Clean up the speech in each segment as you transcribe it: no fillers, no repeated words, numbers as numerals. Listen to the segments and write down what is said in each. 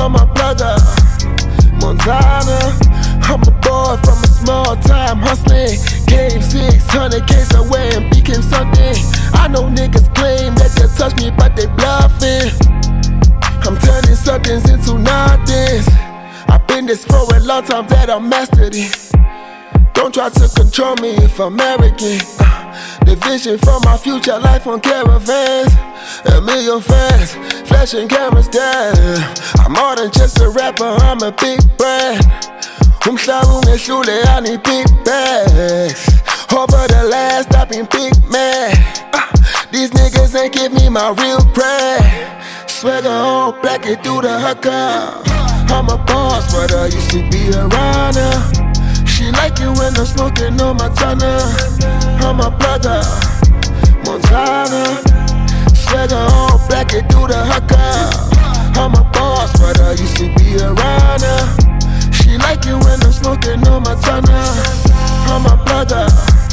I'm a plugger, Montana. I'm a boy from a small time hustling. Came 600 Ks away and became something. I know niggas claim that they touch me, but they bluffing. I'm turning somethings into nothings. I've been this for a long time that I mastered it. Don't try to control me if I'm arrogant. The vision for my future life on caravans. 1 million fans, flashing cameras down. I'm more than just a rapper, I'm a big brand. Umhlaba ungehlule, I need big bags. Over the last, I've been big man. These niggas ain't give me my real brand. Swagger on black and through the hooker. I'm a boss, but I used to be a runner. She like it when I'm smoking on my tonner. I'm a plugger, Montana. Swagger on black and through the hooker. I'm a boss, but I used to be a runner. She like it when I'm smoking on my tonner. I'm a plugger,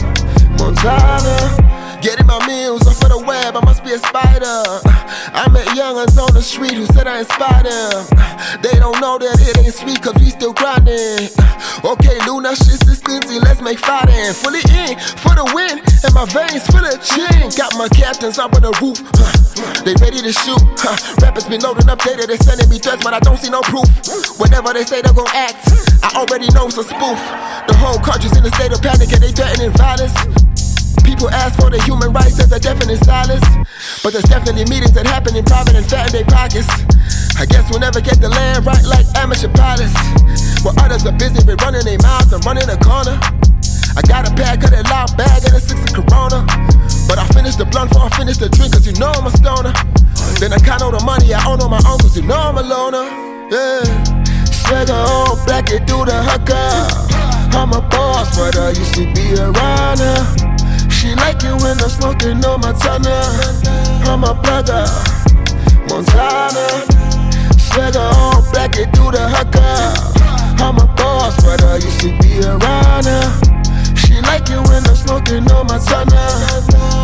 Montana. Getting my meals off of the web, I must be a spider. I met young'uns on the street who said I inspired them. They don't know that it ain't sweet cause we still grinding. Okay, Luna, shit's stingy, let's make fighting. Fully in, for the win, and my veins full of chin. Got my captains up on the roof, they ready to shoot. Rappers been loading up data, they sending me threats, but I don't see no proof. Whenever they say they're gon' act, I already know it's a spoof. The whole country's in a state of panic and they threatening violence. People ask for the human rights, there's a definite silence. But there's definitely meetings that happen in private and fat in their pockets. I guess we'll never get the land right like amateur pilots. While others are busy with running their mouths and running a corner. I got a pack of that loud bag and a 6 of Corona. But I finished the blunt before I finished the drink cause you know I'm a stoner. Then I count all the money I own on my own cause you know I'm a loner. Yeah. Swagger on black and through the hooker. I'm a boss but I used to be a runner. She like it when I'm smoking on my tonner. I'm a plugger, Montana. Swagger on black and through the hooker. I'm a boss but I used to be a runner. She like it when I'm smoking on my tonner.